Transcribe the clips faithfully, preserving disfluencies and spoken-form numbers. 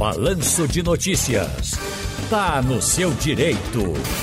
Balanço de Notícias. Tá no seu direito.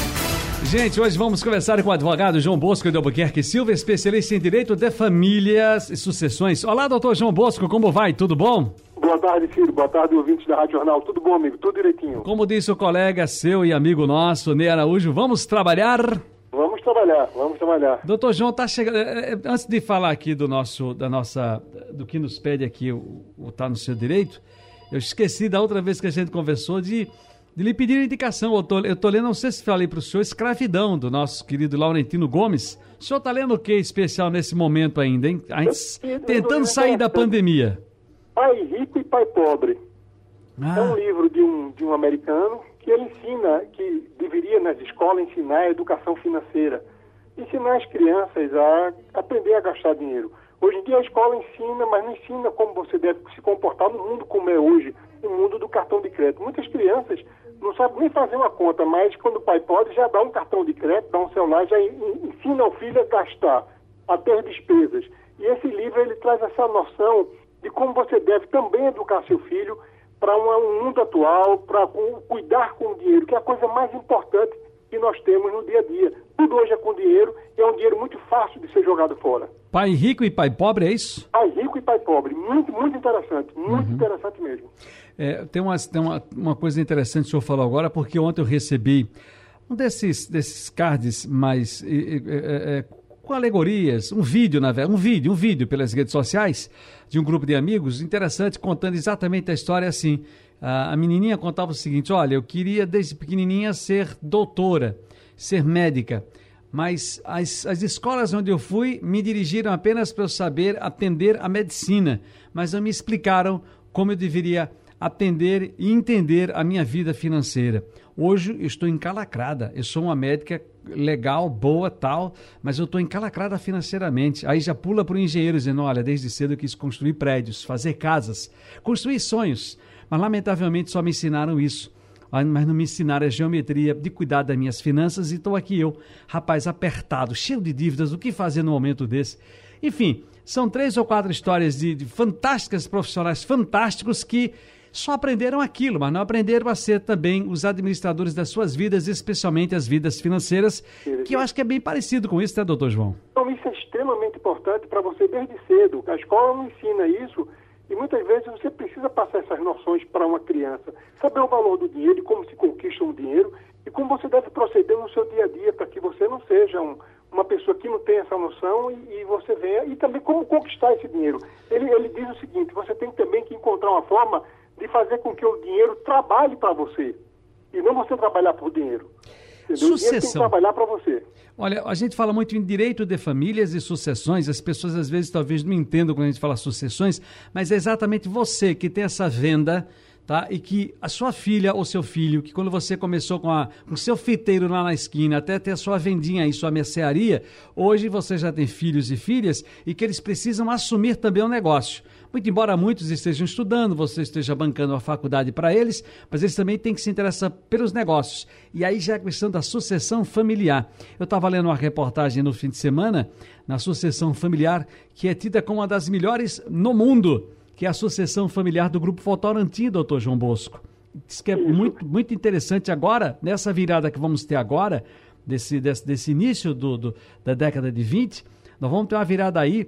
Gente, hoje vamos conversar com o advogado João Bosco de Albuquerque Silva, especialista em direito de famílias e sucessões. Olá, doutor João Bosco, como vai? Tudo bom? Boa tarde, Ciro. Boa tarde, ouvintes da Rádio Jornal. Tudo bom, amigo? Tudo direitinho. Como disse o colega seu e amigo nosso, Ney Araújo, vamos trabalhar? Vamos trabalhar, vamos trabalhar. Doutor João, tá chegando. Antes de falar aqui do nosso, da nossa, do que nos pede aqui o, o Tá no Seu Direito, eu esqueci da outra vez que a gente conversou de, de lhe pedir indicação. Eu tô, eu tô lendo, não sei se falei para o senhor, Escravidão, do nosso querido Laurentino Gomes. O senhor tá lendo o que especial nesse momento ainda, hein? A gente, eu, eu, tentando sair da pandemia. Pai Rico e Pai Pobre. Ah. É um livro de um, de um americano que ele ensina, que deveria nas escolas ensinar a educação financeira. Ensinar as crianças a aprender a gastar dinheiro. Hoje em dia a escola ensina, mas não ensina como você deve se comportar no mundo como é hoje, no mundo do cartão de crédito. Muitas crianças não sabem nem fazer uma conta, mas quando o pai pode, já dá um cartão de crédito, dá um celular, já ensina o filho a gastar, a ter despesas. E esse livro ele traz essa noção de como você deve também educar seu filho para um mundo atual, para cuidar com o dinheiro, que é a coisa mais importante que nós temos no dia a dia. Tudo hoje é com dinheiro e é um dinheiro muito fácil de ser jogado fora. Pai rico e pai pobre, é isso? Pai rico e pai pobre. Muito, muito interessante. Muito uhum. interessante mesmo. É, tem uma, tem uma, uma coisa interessante que o senhor falou agora, porque ontem eu recebi um desses, desses cards mais... É, é, com alegorias, um vídeo, na verdade, um vídeo, um vídeo pelas redes sociais de um grupo de amigos, interessante, contando exatamente a história assim. A, a menininha contava o seguinte: olha, eu queria desde pequenininha ser doutora, ser médica, mas as, as escolas onde eu fui me dirigiram apenas para eu saber atender a medicina, mas não me explicaram como eu deveria atender e entender a minha vida financeira. Hoje eu estou encalacrada, eu sou uma médica legal, boa, tal, mas eu estou encalacrada financeiramente. Aí já pula para o engenheiro dizendo, olha, desde cedo eu quis construir prédios, fazer casas, construir sonhos, mas lamentavelmente só me ensinaram isso, mas não me ensinaram a geometria de cuidar das minhas finanças, e estou aqui eu, rapaz, apertado, cheio de dívidas, o que fazer no momento desse? Enfim, são três ou quatro histórias de, de fantásticas profissionais, fantásticos que só aprenderam aquilo, mas não aprenderam a ser também os administradores das suas vidas, especialmente as vidas financeiras, que eu acho que é bem parecido com isso, né, doutor João? Então, isso é extremamente importante para você desde cedo. A escola não ensina isso e muitas vezes você precisa passar essas noções para uma criança. Saber o valor do dinheiro e como se conquista um dinheiro e como você deve proceder no seu dia a dia para que você não seja um, uma pessoa que não tem essa noção e, e você venha... E também como conquistar esse dinheiro. Ele, ele diz o seguinte, você tem também que encontrar uma forma de fazer com que o dinheiro trabalhe para você e não você trabalhar por dinheiro. Entendeu? O dinheiro tem que trabalhar para você. Olha, a gente fala muito em direito de famílias e sucessões, as pessoas às vezes talvez não entendam quando a gente fala sucessões, mas é exatamente você que tem essa venda, tá? E que a sua filha ou seu filho, que quando você começou com o com seu fiteiro lá na esquina, até ter a sua vendinha aí, sua mercearia, hoje você já tem filhos e filhas e que eles precisam assumir também o negócio. Muito embora muitos estejam estudando, você esteja bancando uma faculdade para eles, mas eles também têm que se interessar pelos negócios. E aí já é a questão da sucessão familiar. Eu estava lendo uma reportagem no fim de semana, na sucessão familiar, que é tida como uma das melhores no mundo, que é a sucessão familiar do Grupo Votorantim, doutor João Bosco. Diz que é muito, muito interessante agora, nessa virada que vamos ter agora, desse, desse, desse início do, do, da década de vinte, nós vamos ter uma virada aí,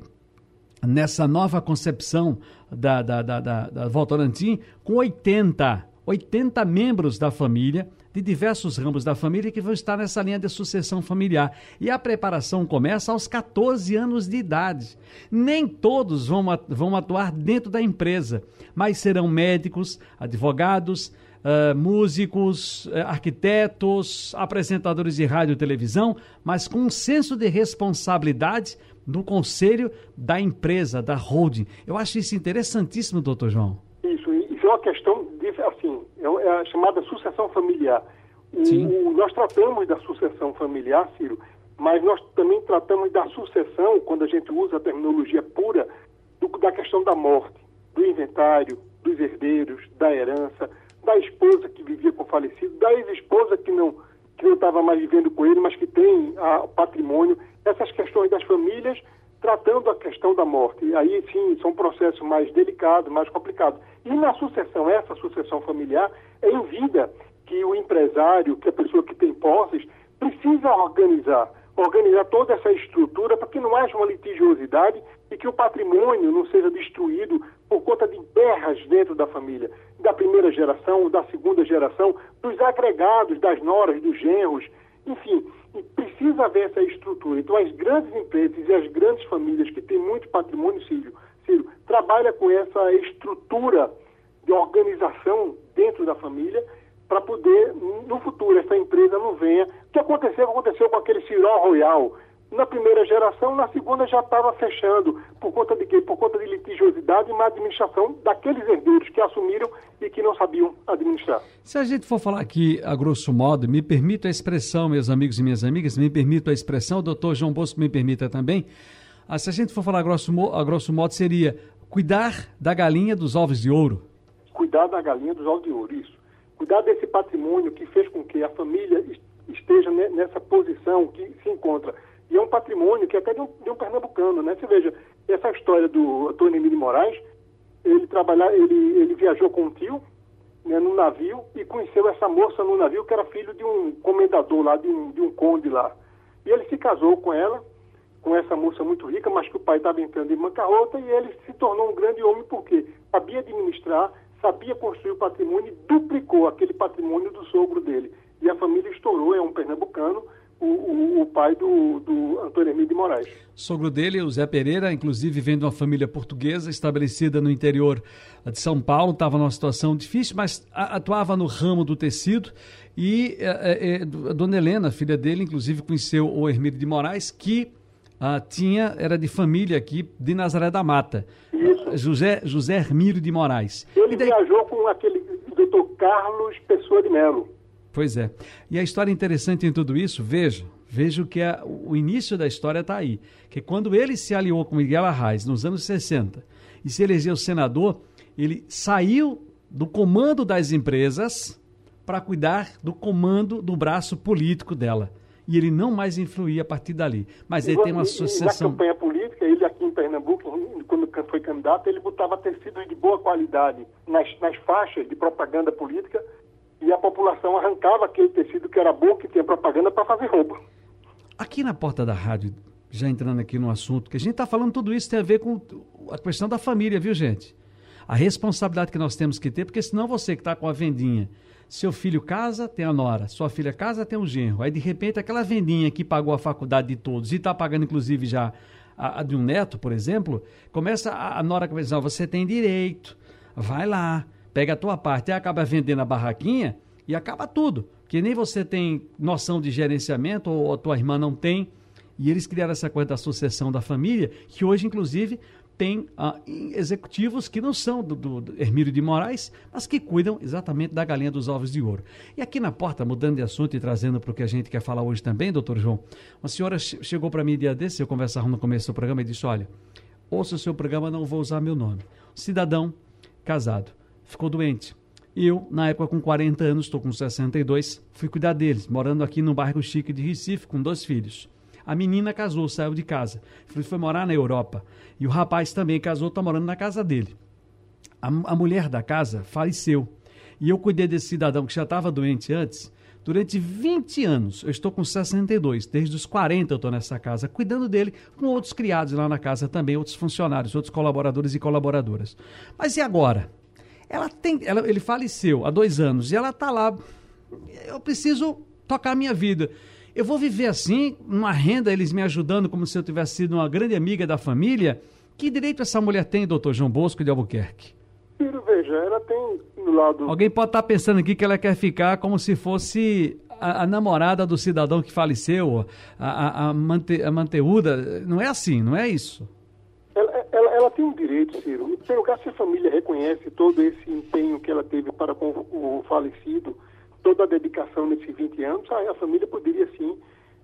nessa nova concepção da, da, da, da, da Votorantim, com oitenta, oitenta membros da família, de diversos ramos da família, que vão estar nessa linha de sucessão familiar. E a preparação começa aos catorze anos de idade. Nem todos vão, vão atuar dentro da empresa, mas serão médicos, advogados, Uh, músicos, uh, arquitetos, apresentadores de rádio e televisão, mas com um senso de responsabilidade no conselho da empresa, da holding. Eu acho isso interessantíssimo, doutor João. Isso, isso é uma questão, de, assim, é a chamada sucessão familiar. Sim. O, nós tratamos da sucessão familiar, Ciro, mas nós também tratamos da sucessão, quando a gente usa a terminologia pura, do, da questão da morte, do inventário, dos herdeiros, da herança, da esposa que vivia com o falecido, da ex-esposa que não que não estava mais vivendo com ele, mas que tem a, o patrimônio. Essas questões das famílias tratando a questão da morte. E aí, sim, são processos mais delicados, mais complicados. E na sucessão, essa sucessão familiar, é em vida que o empresário, que a pessoa que tem posses, precisa organizar, organizar toda essa estrutura para que não haja uma litigiosidade e que o patrimônio não seja destruído por conta de guerras dentro da família, da primeira geração, da segunda geração, dos agregados, das noras, dos genros, enfim, e precisa haver essa estrutura. Então, as grandes empresas e as grandes famílias que têm muito patrimônio, Círio, Círio trabalha com essa estrutura de organização dentro da família para poder, no futuro, essa empresa não venha. O que aconteceu, aconteceu com aquele Ciró Royal. Na primeira geração, na segunda já estava fechando. Por conta de quê? Por conta de litigiosidade e má administração daqueles herdeiros que assumiram e que não sabiam administrar. Se a gente for falar aqui, a grosso modo, me permito a expressão, meus amigos e minhas amigas, me permito a expressão, o doutor João Bosco me permita também, ah, se a gente for falar a grosso, a grosso modo, seria cuidar da galinha dos ovos de ouro. Cuidar da galinha dos ovos de ouro, isso. Cuidar desse patrimônio que fez com que a família esteja nessa posição que se encontra. E é um patrimônio que é até de um, de um pernambucano, né? Você veja, essa história do Antônio Emílio de Moraes, ele, trabalha, ele, ele viajou com um tio, né, no navio, e conheceu essa moça no navio, que era filho de um comendador lá, de um, de um conde lá. E ele se casou com ela, com essa moça muito rica, mas que o pai estava entrando em bancarrota, e ele se tornou um grande homem porque sabia administrar, sabia construir o patrimônio e duplicou aquele patrimônio do sogro dele. E a família estourou, é um pernambucano, o, o, o pai do, do Antônio Emílio de Moraes. Sogro dele, o Zé Pereira, inclusive vem de uma família portuguesa estabelecida no interior de São Paulo, estava numa situação difícil, mas atuava no ramo do tecido. E é, é, a dona Helena, filha dele, inclusive conheceu o Hermílio de Moraes, que ah, tinha, era de família aqui de Nazaré da Mata. Isso. José, José Hermílio de Moraes. Ele daí... viajou com aquele doutor Carlos Pessoa de Melo. Pois é. E a história interessante em tudo isso, veja, veja que a, o início da história está aí. Que quando ele se aliou com Miguel Arraes nos anos sessenta e se elegeu senador, ele saiu do comando das empresas para cuidar do comando do braço político dela. E ele não mais influía a partir dali. Mas ele e, tem uma sucessão... Na campanha política, ele aqui em Pernambuco, quando foi candidato, ele botava tecidos de boa qualidade nas, nas faixas de propaganda política e a população arrancava aquele tecido que era bom, que tinha propaganda, para fazer roubo. Aqui na porta da rádio, já entrando aqui no assunto, que a gente está falando tudo isso tem a ver com a questão da família, viu, gente? A responsabilidade que nós temos que ter, porque senão você que está com a vendinha, seu filho casa, tem a nora, sua filha casa, tem um genro. Aí, de repente, aquela vendinha que pagou a faculdade de todos e está pagando, inclusive, já a, a de um neto, por exemplo, começa a, a nora começa a dizer, você tem direito, vai lá, pega a tua parte, e acaba vendendo a barraquinha e acaba tudo. Porque nem você tem noção de gerenciamento, ou a tua irmã não tem. E eles criaram essa coisa da sucessão da família, que hoje, inclusive, tem ah, executivos que não são do, do, do Hermílio de Moraes, mas que cuidam exatamente da galinha dos ovos de ouro. E aqui na porta, mudando de assunto e trazendo para o que a gente quer falar hoje também, doutor João, uma senhora chegou para mim um dia desse, eu conversava no começo do programa e disse, olha, ouça o seu programa, não vou usar meu nome. Cidadão, casado, ficou doente. Eu, na época, com quarenta anos, estou com sessenta e dois, fui cuidar deles, morando aqui no bairro chique de Recife, com dois filhos. A menina casou, saiu de casa, foi morar na Europa. E o rapaz também casou, está morando na casa dele. A, a mulher da casa faleceu. E eu cuidei desse cidadão que já estava doente antes, durante vinte anos. Eu estou com sessenta e dois, desde os quarenta eu estou nessa casa, cuidando dele, com outros criados lá na casa também, outros funcionários, outros colaboradores e colaboradoras. Mas e agora? Ela tem, ela, ele faleceu há dois anos e ela está lá. Eu preciso tocar a minha vida. Eu vou viver assim, uma renda, eles me ajudando como se eu tivesse sido uma grande amiga da família. Que direito essa mulher tem, doutor João Bosco de Albuquerque? Filho, veja, ela tem do lado... Alguém pode estar pensando aqui que ela quer ficar como se fosse a, a namorada do cidadão que faleceu, a, a, a, mante, a manteúda. Não é assim, não é isso? Ela, ela, ela tem um direito, Ciro. Em primeiro lugar, se a família reconhece todo esse empenho que ela teve para com o falecido, toda a dedicação nesses vinte anos, a, a família poderia sim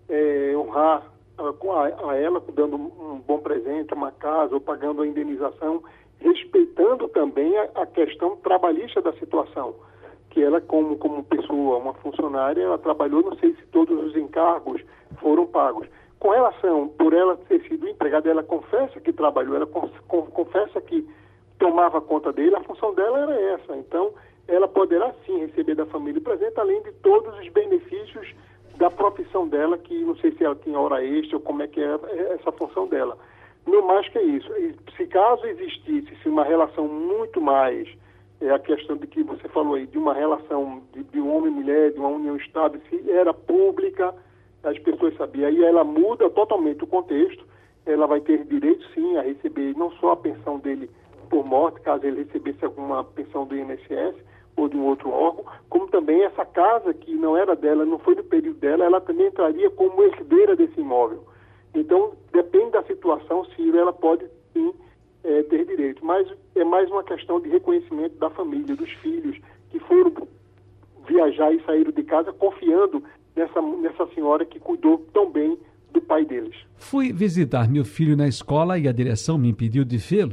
é, honrar a, a, a ela, dando um bom presente, uma casa, ou pagando a indenização, respeitando também a, a questão trabalhista da situação, que ela, como, como pessoa, uma funcionária, ela trabalhou, não sei se todos os encargos foram pagos. Com relação, por ela ter sido empregada, ela confessa que trabalhou, ela confessa que tomava conta dele, a função dela era essa. Então, ela poderá sim receber da família presente, além de todos os benefícios da profissão dela, que não sei se ela tinha hora extra ou como é que é essa função dela. Não mais que isso. Se caso existisse se uma relação muito mais, é a questão de que você falou aí, de uma relação de, de homem e mulher, de uma união estável, se era pública, as pessoas sabiam. Aí ela muda totalmente o contexto, ela vai ter direito sim a receber não só a pensão dele por morte, caso ele recebesse alguma pensão do I N S S ou de um outro órgão, como também essa casa que não era dela, não foi do período dela, ela também entraria como herdeira desse imóvel. Então, depende da situação, se ela pode sim é, ter direito. Mas é mais uma questão de reconhecimento da família, dos filhos, que foram viajar e saíram de casa confiando nessa, nessa senhora que cuidou tão bem do pai deles. Fui visitar meu filho na escola e a direção me impediu de vê-lo.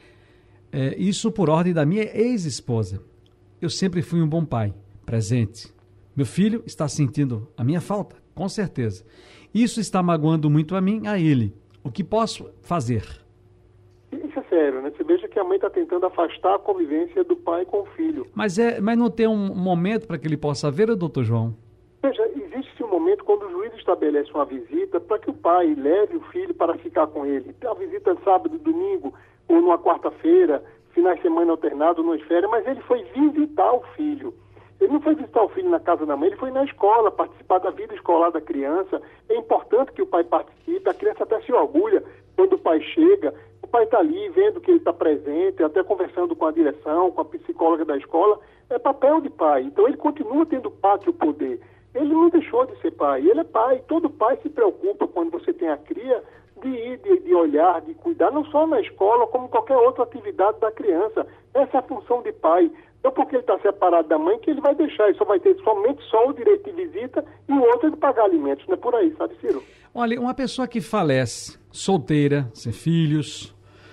É, isso por ordem da minha ex-esposa. Eu sempre fui um bom pai, presente. Meu filho está sentindo a minha falta, com certeza. Isso está magoando muito a mim, a ele. O que posso fazer? Isso é sério, né? Você veja que a mãe está tentando afastar a convivência do pai com o filho. Mas, é, mas não tem um momento para que ele possa ver, doutor João? Veja, existe um momento quando o juiz estabelece uma visita para que o pai leve o filho para ficar com ele. A visita sábado, domingo ou numa quarta-feira, finais de semana alternado, nas férias, mas ele foi visitar o filho. Ele não foi visitar o filho na casa da mãe, ele foi na escola, participar da vida escolar da criança. É importante que o pai participe, a criança até se orgulha quando o pai chega, o pai está ali vendo que ele está presente, até conversando com a direção, com a psicóloga da escola, é papel de pai. Então ele continua tendo pátrio poder. Ele não deixou de ser pai, ele é pai. Todo pai se preocupa quando você tem a cria de ir, de, de olhar, de cuidar, não só na escola, como qualquer outra atividade da criança. Essa é a função de pai. Não porque ele está separado da mãe que ele vai deixar, ele só vai ter somente só o direito de visita e o outro é de pagar alimentos. Não é por aí, sabe, Ciro? Olha, uma pessoa que falece, solteira, sem filhos,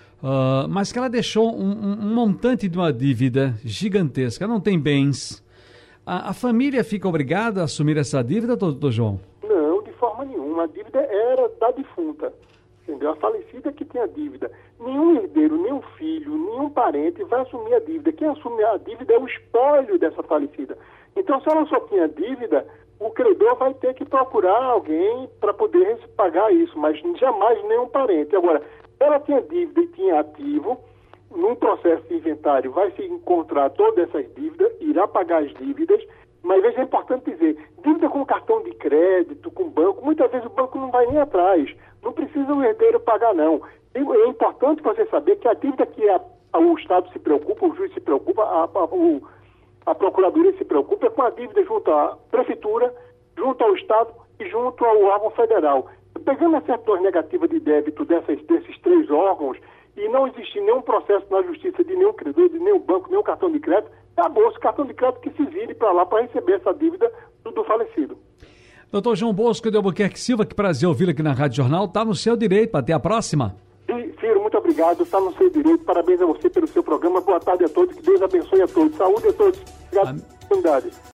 uh, mas que ela deixou um, um, um montante de uma dívida gigantesca, não tem bens, a, a família fica obrigada a assumir essa dívida, doutor João? Não, de forma nenhuma. A dívida era da defunta. Entendeu? A falecida que tem a dívida. Nenhum herdeiro, nenhum filho, nenhum parente vai assumir a dívida. Quem assume a dívida é o espólio dessa falecida. Então, se ela só tinha dívida, o credor vai ter que procurar alguém para poder pagar isso, mas jamais nenhum parente. Agora, se ela tinha dívida e tinha ativo, num processo de inventário vai se encontrar todas essas dívidas, irá pagar as dívidas, mas veja, é importante dizer, dívida com cartão de crédito, com banco, muitas vezes o banco não vai nem atrás. Não precisa o herdeiro pagar, não. É importante você saber que a dívida que a, a, o Estado se preocupa, o juiz se preocupa, a, a, o, a Procuradoria se preocupa é com a dívida junto à Prefeitura, junto ao Estado e junto ao órgão federal. Pegando a certidão negativa de débito dessas, desses três órgãos e não existir nenhum processo na justiça de nenhum credor, de nenhum banco, nenhum cartão de crédito, acabou esse cartão de crédito que se vire para lá para receber essa dívida do, do falecido. Doutor João Bosco de Albuquerque Silva, que prazer ouvi-lo aqui na Rádio Jornal. Está no seu direito. Até a próxima. Ciro, muito obrigado. Está no seu direito. Parabéns a você pelo seu programa. Boa tarde a todos. Que Deus abençoe a todos. Saúde a todos. Obrigado pela oportunidade.